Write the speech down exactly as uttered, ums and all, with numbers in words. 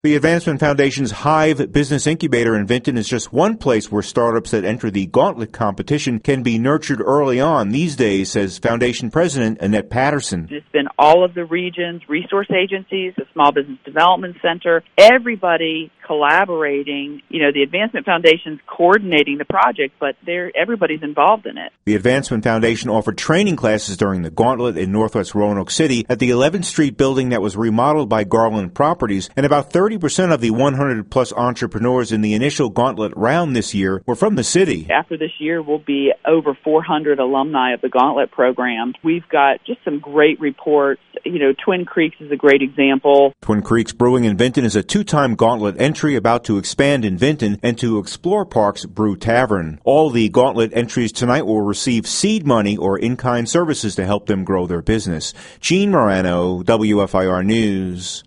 The Advancement Foundation's Hive Business Incubator in Vinton is just one place where startups that enter the Gauntlet competition can be nurtured early on these days, says Foundation President Annette Patterson. It's been all of the regions, resource agencies, the Small Business Development Center, everybody collaborating. You know, the Advancement Foundation's coordinating the project, but they're, everybody's involved in it. The Advancement Foundation offered training classes during the Gauntlet in Northwest Roanoke City at the eleventh Street building that was remodeled by Garland Properties, and about thirty percent of the one hundred plus entrepreneurs in the initial Gauntlet round this year were from the city. After this year, we'll be over four hundred alumni of the Gauntlet program. We've got just some great reports. You know, Twin Creeks is a great example. Twin Creeks Brewing in Vinton is a two-time Gauntlet entry about to expand in Vinton and to Explore Park's Brew Tavern. All the Gauntlet entries tonight will receive seed money or in-kind services to help them grow their business. Gene Morano, W F I R News.